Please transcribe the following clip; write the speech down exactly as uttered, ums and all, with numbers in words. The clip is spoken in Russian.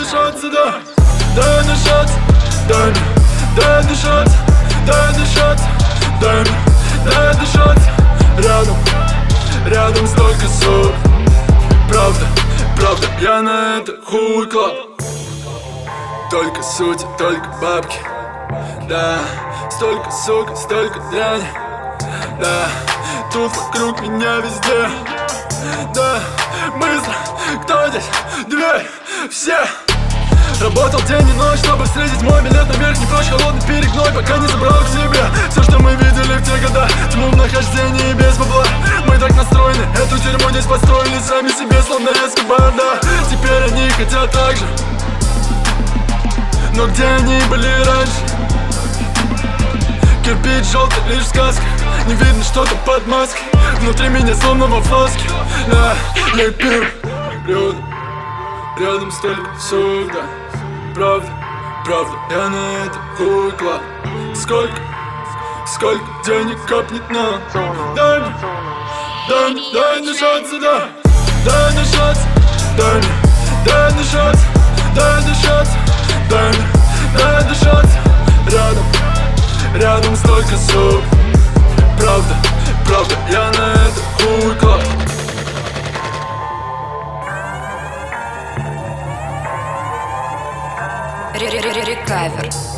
дышаться, да. Дай дышаться, дай мне, дай дышаться, дай дышаться, дай мне, дай дышаться. Рядом, рядом столько ссор. Правда, правда, я на это хуй клад. Только сути, только бабки. Да, столько сука, столько дряни. Да, тут вокруг меня везде. Да, быстро, кто здесь? Дверь, все. Работал день и ночь, чтобы встретить мой билет наверх. Не прочь холодный перегной, пока не забрал к себе все, что мы видели в те года. Тьму в нахождении без бабла. Мы так настроены, эту тюрьму здесь построили сами себе, словно Эскобар, да. Теперь они хотят так же, но где они были раньше? Кирпич желтый лишь в сказках, не видно что-то под маской. Внутри меня словно во фласке. Да, я пил рядом, рядом столько сук, да. Правда, правда, я на это хуй клад. Сколько, сколько денег капнет на. Дай мне, дай мне, дай дышаться, да. Дай дышаться, дай мне, дай дышаться, дай дышаться, дай мне, дай дышаться. Рядом, рядом столько сук. Правда, правда, я на это хуй клад. Рекавер.